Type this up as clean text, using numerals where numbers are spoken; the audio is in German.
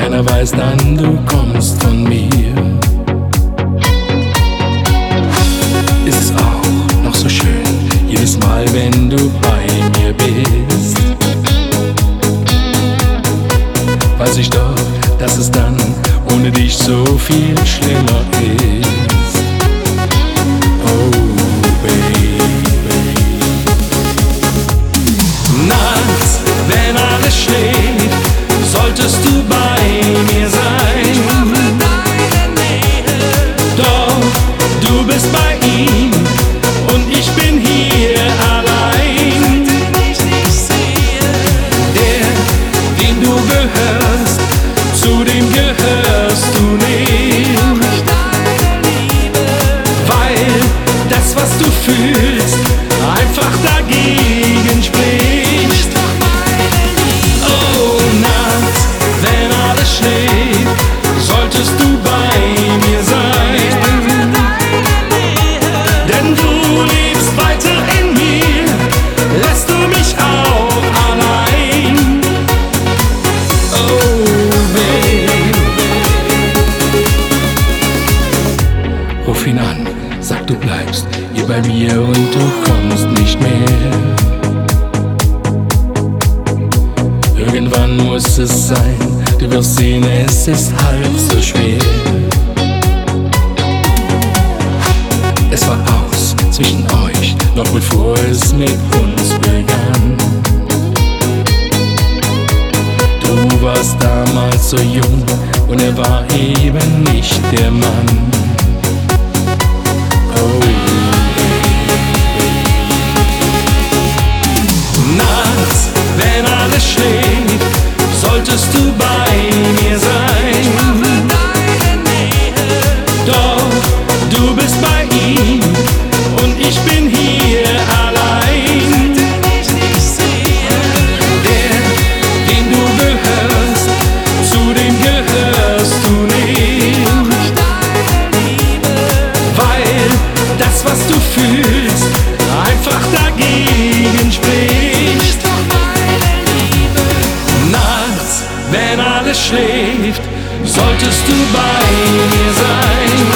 keiner weiß dann, du kommst von mir. Ist es auch noch so schön, jedes Mal, wenn du bei mir bist. Weiß ich doch, dass es dann ohne dich so viel schlimmer ist. Oh Baby. Nachts, wenn alles schläft, solltest du bei mir sein. Ich brauche deine Nähe. Doch du bist bei ihm und ich bin hier allein. Den ich nicht sehe. Der, dem du gehörst, zu dem gehörst du nicht. Brauche ich deine Liebe. Weil das, was du fühlst, einfach dagegen spricht. Bist doch meine Liebe. Oh, nachts, wenn alles schläft, solltest du bei mir sein. Brauche deine Nähe. Denn du lebst weiter in mir, lässt du mich auch allein. Oh, Baby. Ruf ihn an, sag du bleibst hier bei mir und du kommst nicht mehr. Irgendwann muss es sein, du wirst sehen, es ist halb so schwer. Es war aus zwischen euch, noch bevor es mit uns begann. Du warst damals so jung und er war eben nicht der Mann. Oh, nachts, wenn alles schläft, solltest du bei mir sein. Brauche deine Nähe. Doch du bist bei ihm und ich bin hier allein. Den ich nicht sehe. Der, dem du gehörst, zu dem gehörst du nicht. Brauche ich deine Liebe. Weil das, was du fühlst, einfach dagegen spricht. Bist doch meine Liebe. Nachts, wenn alles schläft, solltest du bei mir sein.